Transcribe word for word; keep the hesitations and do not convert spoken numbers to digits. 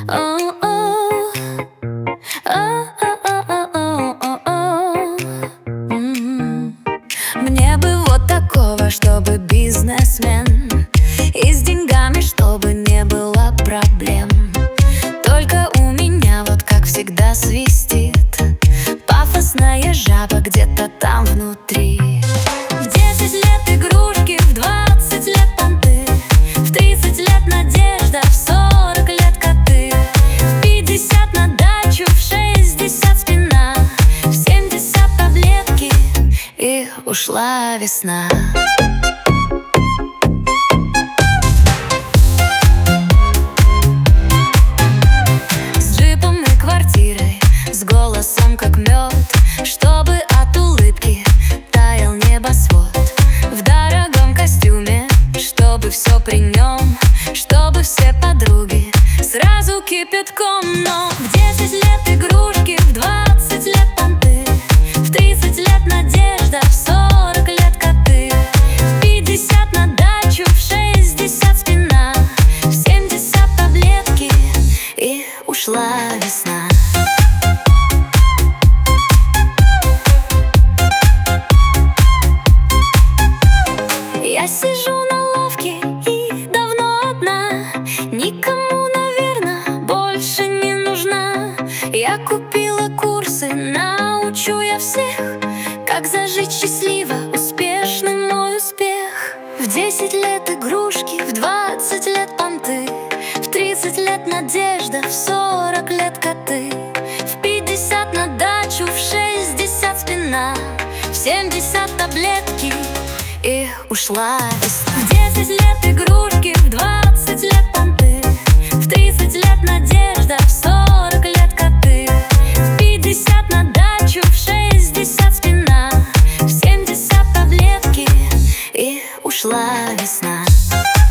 О-о. О-о-о-о-о-о. М. Мне бы вот такого, чтобы бизнесмен, и с деньгами, чтобы не было проблем. Только у меня вот как всегда свистит пафосная жаба где-то там внутри. В десять лет игрушки, в двадцать лет понты, в тридцать лет надежда, в сорок лет коты, в пятьдесят на дачу, в шестьдесят спина, в семьдесят таблетки, и ушла весна. С джипом и квартирой, с голосом как мед, чтобы от улыбки таял небосвод. В дорогом костюме, чтобы все при нем, чтобы все подруги сразу кипятком. Но в десять лет игрушки, в двадцать лет понты, в тридцать лет надежда, в сорок лет коты, в пятьдесят на дачу, в шестьдесят спина, в семьдесят таблетки, и ушла весна. Я сижу на лавке и давно одна, никому, наверное, больше не нужна. Я купила курсы, научу я всех, как зажить счастливо, успешным мой успех. В десять лет игрушки, в двадцать лет понты, в тридцать лет надежда, в сорок лет коты, в пятьдесят на дачу, в шестьдесят спина, в семьдесят таблетки, и ушла весна. В десять лет игрушки, в двадцать лет понты, в тридцать лет надежда, в сорок лет коты, в пятьдесят на дачу, в шестьдесят спина, в семьдесят таблетки, и ушла весна.